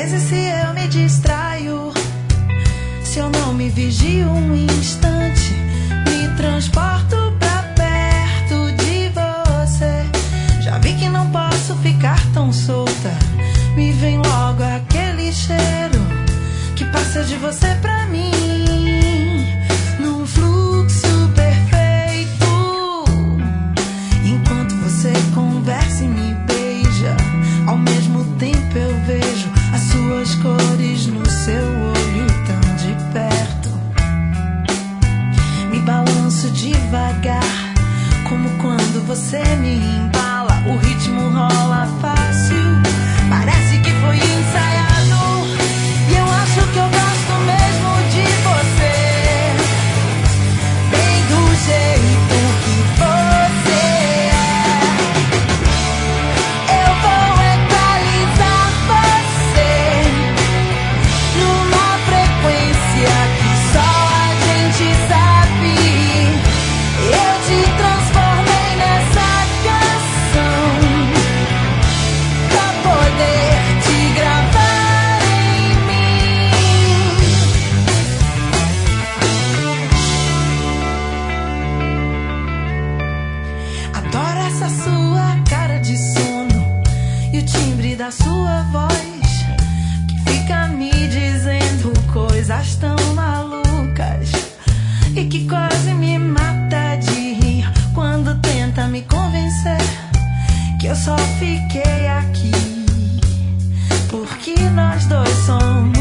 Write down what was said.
vezes se eu me distraio, se eu não me vigio um instante, me transporto pra perto de você. Já vi que não posso ficar tão solta, me vem logo aquele cheiro que passa de você pra mim, num fluxo perfeito. Enquanto você conversa e me beija, ao mesmo tempo eu vejo as suas cores no seu olho tão de perto. Me balanço devagar, como quando você me embala. O ritmo rola fácil, parece que foi ensaiado. E eu acho que eu gosto mesmo de você, bem do jeito que você é. Eu vou equalizar você numa frequência que só a gente sabe. Eu te transformei nessa canção pra poder te gravar em mim. Adoro essa sua cara de sono e o timbre da sua voz, que fica me dizendo coisas tão malucas e que quase me mata de rir quando tenta me convencer que eu só fiquei aqui porque nós dois somos